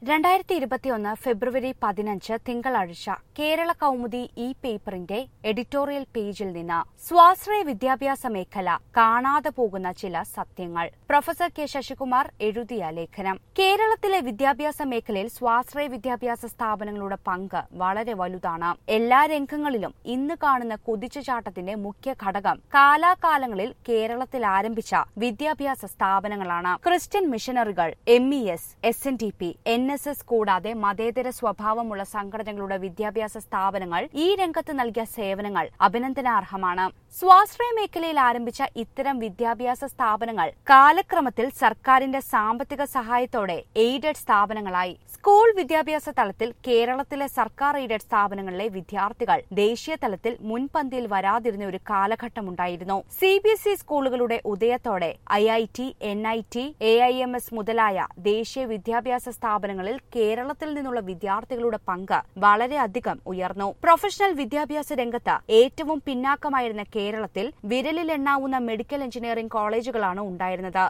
2021 ഫെബ്രുവരി 15 തിങ്കളാഴ്ച കേരള കൗമുദി ഈ പേപ്പറിന്റെ എഡിറ്റോറിയൽ പേജിൽ നിന്ന് സ്വാശ്രയ വിദ്യാഭ്യാസ മേഖല കാണാതെ പോകുന്ന ചില സത്യങ്ങൾ. പ്രൊഫസർ കെ ശശികുമാർ എഴുതിയ ലേഖനം. കേരളത്തിലെ വിദ്യാഭ്യാസ മേഖലയിൽ സ്വാശ്രയ വിദ്യാഭ്യാസ സ്ഥാപനങ്ങളുടെ പങ്ക് വളരെ വലുതാണ്. എല്ലാ രംഗങ്ങളിലും ഇന്ന് കാണുന്ന കുതിച്ചുചാട്ടത്തിന്റെ മുഖ്യ ഘടകം കാലാകാലങ്ങളിൽ കേരളത്തിൽ ആരംഭിച്ച വിദ്യാഭ്യാസ സ്ഥാപനങ്ങളാണ്. ക്രിസ്ത്യൻ മിഷനറികൾ, MES, SNDP, NSS കൂടാതെ മതേതര സ്വഭാവമുള്ള സംഘടനകളുടെ വിദ്യാഭ്യാസ സ്ഥാപനങ്ങൾ ഈ രംഗത്ത് നൽകിയ സേവനങ്ങൾ അഭിനന്ദനാർഹമാണ്. സ്വാശ്രയ മേഖലയിൽ ആരംഭിച്ച ഇത്തരം വിദ്യാഭ്യാസ സ്ഥാപനങ്ങൾ കാലക്രമത്തിൽ സർക്കാരിന്റെ സാമ്പത്തിക സഹായത്തോടെ എയ്ഡഡ് സ്ഥാപനങ്ങളായി. സ്കൂൾ വിദ്യാഭ്യാസ തലത്തിൽ കേരളത്തിലെ സർക്കാർ എയ്ഡഡ് സ്ഥാപനങ്ങളിലെ വിദ്യാർത്ഥികൾ ദേശീയ തലത്തിൽ മുൻപന്തിയിൽ വരാതിരുന്ന ഒരു കാലഘട്ടമുണ്ടായിരുന്നു. CBSE സ്കൂളുകളുടെ ഉദയത്തോടെ IIT, NIT, AIMS മുതലായ ദേശീയ വിദ്യാഭ്യാസ സ്ഥാപനങ്ങളിൽ കേരളത്തിൽ നിന്നുള്ള വിദ്യാർത്ഥികളുടെ പങ്ക് വളരെയധികം ഉയർന്നു. പ്രൊഫഷണൽ വിദ്യാഭ്യാസ രംഗത്ത് ഏറ്റവും പിന്നാക്കമായിരുന്ന കേരളത്തിൽ വിരലിലെണ്ണാവുന്ന മെഡിക്കൽ എഞ്ചിനീയറിംഗ് കോളേജുകളാണ് ഉണ്ടായിരുന്നത്.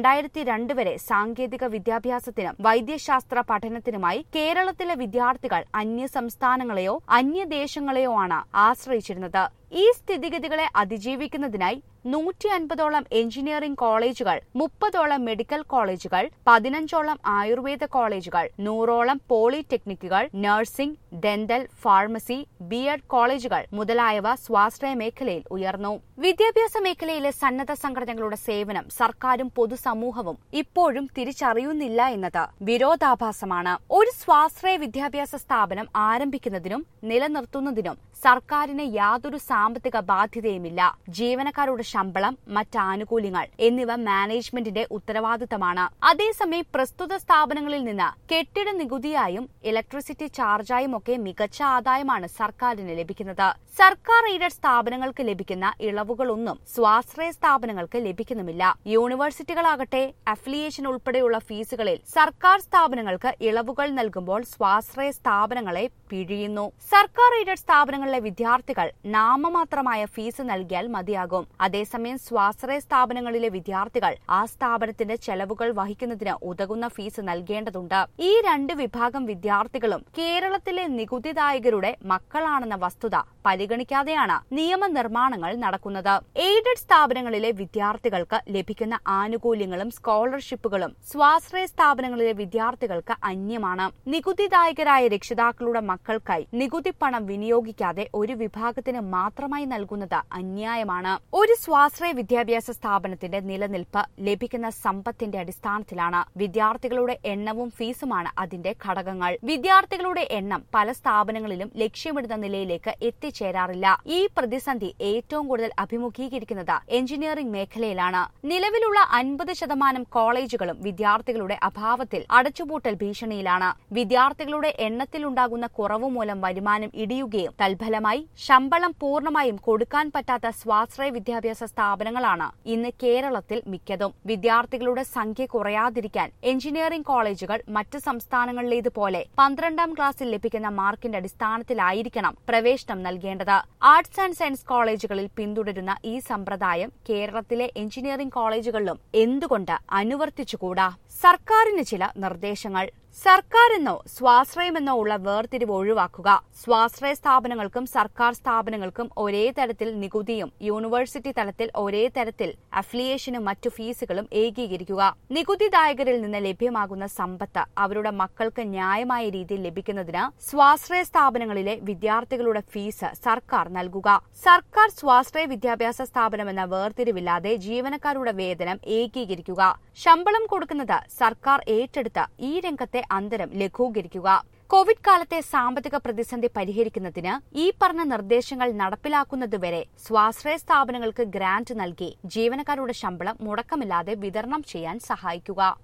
2002 വരെ സാങ്കേതിക വിദ്യാഭ്യാസത്തിനും വൈദ്യശാസ്ത്ര പഠനത്തിനുമായി കേരളത്തിലെ വിദ്യാർത്ഥികൾ അന്യ സംസ്ഥാനങ്ങളെയോ അന്യദേശങ്ങളെയോ ആണ് ആശ്രയിച്ചിരുന്നത്. ഈ സ്ഥിതിഗതികളെ അതിജീവിക്കുന്നതിനായി 150ഓളം എഞ്ചിനീയറിംഗ് കോളേജുകൾ, 30ഓളം മെഡിക്കൽ കോളേജുകൾ, 15ഓളം ആയുർവേദ കോളേജുകൾ, 100ഓളം പോളിടെക്നിക്കുകൾ, നഴ്സിംഗ്, ഡെന്റൽ, ഫാർമസി, B.Ed കോളേജുകൾ മുതലായവ സ്വാശ്രയ മേഖലയിൽ ഉയർന്നു. വിദ്യാഭ്യാസ മേഖലയിലെ സന്നദ്ധ സംഘടനകളുടെ സേവനം സർക്കാരും പൊതുസമൂഹവും ഇപ്പോഴും തിരിച്ചറിയുന്നില്ല എന്നത് വിരോധാഭാസമാണ്. ഒരു സ്വാശ്രയ വിദ്യാഭ്യാസ സ്ഥാപനം ആരംഭിക്കുന്നതിനും നിലനിർത്തുന്നതിനും സർക്കാരിന് യാതൊരു സാമ്പത്തിക ബാധ്യതയുമില്ല. ജീവനക്കാരുടെ ശമ്പളം, മറ്റ് ആനുകൂല്യങ്ങൾ എന്നിവ മാനേജ്മെന്റിന്റെ ഉത്തരവാദിത്തമാണ്. അതേസമയം പ്രസ്തുത സ്ഥാപനങ്ങളിൽ നിന്ന് കെട്ടിട നികുതിയായും ഇലക്ട്രിസിറ്റി ചാർജായും ഒക്കെ മികച്ച ആദായമാണ് സർക്കാരിന് ലഭിക്കുന്നത്. സർക്കാർ എയ്ഡഡ് സ്ഥാപനങ്ങൾക്ക് ലഭിക്കുന്ന ഇളവുകളൊന്നും സ്വാശ്രയ സ്ഥാപനങ്ങൾക്ക് ലഭിക്കുന്നുമില്ല. യൂണിവേഴ്സിറ്റികളാകട്ടെ അഫിലിയേഷൻ ഉൾപ്പെടെയുള്ള ഫീസുകളിൽ സർക്കാർ സ്ഥാപനങ്ങൾക്ക് ഇളവുകൾ നൽകുമ്പോൾ സ്വാശ്രയ സ്ഥാപനങ്ങളെ പിഴിയുന്നു. സർക്കാർ എയ്ഡഡ് സ്ഥാപനങ്ങളിലെ വിദ്യാർത്ഥികൾ നാമമാത്രമായ ഫീസ് നൽകിയാൽ മതിയാകും. അതേസമയം സ്വാശ്രയ സ്ഥാപനങ്ങളിലെ വിദ്യാർത്ഥികൾ ആ സ്ഥാപനത്തിന്റെ ചെലവുകൾ വഹിക്കുന്നതിന് ഉതകുന്ന ഫീസ് നൽകേണ്ടതുണ്ട്. ഈ രണ്ട് വിഭാഗം വിദ്യാർത്ഥികളും കേരളത്തിലെ നികുതിദായകരുടെ മക്കളാണെന്ന വസ്തുത പരിഗണിക്കാതെയാണ് നിയമനിർമ്മാണങ്ങൾ നടക്കുന്നത്. എയ്ഡഡ് സ്ഥാപനങ്ങളിലെ വിദ്യാർത്ഥികൾക്ക് ലഭിക്കുന്ന ആനുകൂല്യങ്ങളും സ്കോളർഷിപ്പുകളും സ്വാശ്രയ സ്ഥാപനങ്ങളിലെ വിദ്യാർത്ഥികൾക്ക് അന്യമാണ്. നികുതിദായകരായ രക്ഷിതാക്കളുടെ മക്കൾക്കായി നികുതി പണം വിനിയോഗിക്കാതെ ഒരു വിഭാഗത്തിന് മാത്രമായി നൽകുന്നത് അന്യായമാണ്. ഒരു സ്വാശ്രയ വിദ്യാഭ്യാസ സ്ഥാപനത്തിന്റെ നിലനിൽപ്പ് ലഭിക്കുന്ന സമ്പത്തിന്റെ അടിസ്ഥാനത്തിലാണ്. വിദ്യാർത്ഥികളുടെ എണ്ണവും ഫീസുമാണ് അതിന്റെ ഘടകങ്ങൾ. വിദ്യാർത്ഥികളുടെ എണ്ണം പല സ്ഥാപനങ്ങളിലും ലക്ഷ്യമിടുന്ന നിലയിലേക്ക് എത്തിച്ചേരാറില്ല. ഈ പ്രതിസന്ധി ഏറ്റവും കൂടുതൽ അഭിമുഖീകരിക്കുന്നത് എഞ്ചിനീയറിംഗ് മേഖലയിലാണ്. നിലവിലുള്ള 50% കോളേജുകളും വിദ്യാർത്ഥികളുടെ അഭാവത്തിൽ അടച്ചുപൂട്ടൽ ഭീഷണിയിലാണ്. വിദ്യാർത്ഥികളുടെ എണ്ണത്തിലുണ്ടാകുന്ന കുറവ് മൂലം വരുമാനം ഇടിയുകയും തൽഫലമായി ശമ്പളം പൂർണ്ണമായും കൊടുക്കാൻ പറ്റാത്ത സ്വാശ്രയ വിദ്യാഭ്യാസ സ്ഥാപനങ്ങളാണ് ഇന്ന് കേരളത്തിൽ മിക്കതും. വിദ്യാർത്ഥികളുടെ സംഖ്യ കുറയാതിരിക്കാൻ എഞ്ചിനീയറിംഗ് കോളേജുകൾ മറ്റ് സംസ്ഥാനങ്ങളിലേതുപോലെ 12ാം ക്ലാസ്സിൽ ലഭിക്കുന്ന മാർക്കിന്റെ അടിസ്ഥാനത്തിലായിരിക്കണം പ്രവേശനം നൽകേണ്ടത്. ആർട്സ് ആൻഡ് സയൻസ് കോളേജുകളിൽ പിന്തുടരുന്ന ഈ സമ്പ്രദായം കേരളത്തിലെ എഞ്ചിനീയറിംഗ് കോളേജുകളിലും എന്തുകൊണ്ട് അനുവർത്തിച്ചുകൂടാ? സർക്കാരിന് ചില നിർദ്ദേശങ്ങൾ. സർക്കാരെന്നോ സ്വാശ്രയമെന്നോ ഉള്ള വേർതിരിവ് ഒഴിവാക്കുക. സ്വാശ്രയ സ്ഥാപനങ്ങൾക്കും സർക്കാർ സ്ഥാപനങ്ങൾക്കും ഒരേ തരത്തിൽ നികുതിയും യൂണിവേഴ്സിറ്റി തലത്തിൽ ഒരേ തരത്തിൽ അഫിലിയേഷനും മറ്റു ഫീസുകളും ഏകീകരിക്കുക. നികുതിദായകരിൽ നിന്ന് ലഭ്യമാകുന്ന സമ്പത്ത് അവരുടെ മക്കൾക്ക് ന്യായമായ രീതിയിൽ ലഭിക്കുന്നതിന് സ്വാശ്രയ സ്ഥാപനങ്ങളിലെ വിദ്യാർത്ഥികളുടെ ഫീസ് സർക്കാർ നൽകുക. സർക്കാർ സ്വാശ്രയ വിദ്യാഭ്യാസ സ്ഥാപനമെന്ന വേർതിരിവില്ലാതെ ജീവനക്കാരുടെ വേതനം ഏകീകരിക്കുക. ശമ്പളം കൊടുക്കുന്നത് സർക്കാർ ഏറ്റെടുത്ത് ഈ രംഗത്തെ അന്തരം ലഘൂകരിക്കുക. കോവിഡ് കാലത്തെ സാമ്പത്തിക പ്രതിസന്ധി പരിഹരിക്കുന്നതിന് ഈ പറഞ്ഞ നിർദ്ദേശങ്ങൾ നടപ്പിലാക്കുന്നതുവരെ സ്വാശ്രയ സ്ഥാപനങ്ങൾക്ക് ഗ്രാന്റ് നൽകി ജീവനക്കാരുടെ ശമ്പളം മുടക്കമില്ലാതെ വിതരണം ചെയ്യാൻ സഹായിക്കുക.